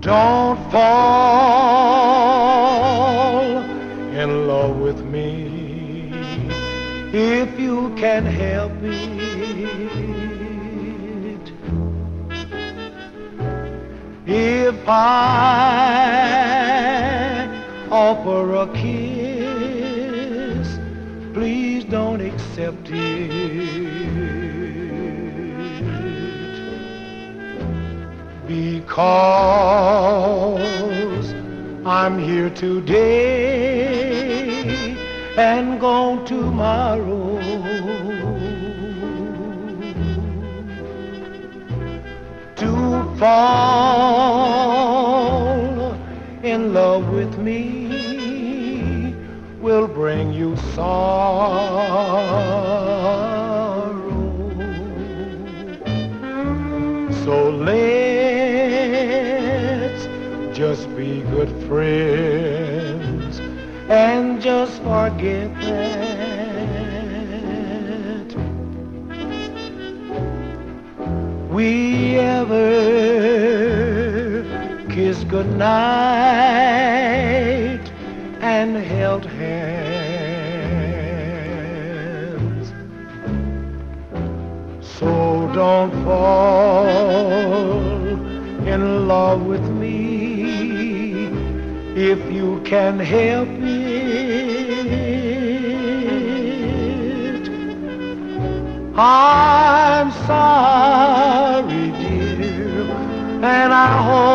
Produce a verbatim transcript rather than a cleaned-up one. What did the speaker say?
Don't fall in love with me if you can help it. If I offer a kiss, please don't accept it, because I'm here today and gone tomorrow. To fall in love with me will bring you sorrow. So let's just be good friends and just forget that we ever kissed goodnight and held hands. So don't fall in love with me if you can help it. I'm sorry, dear, and I hope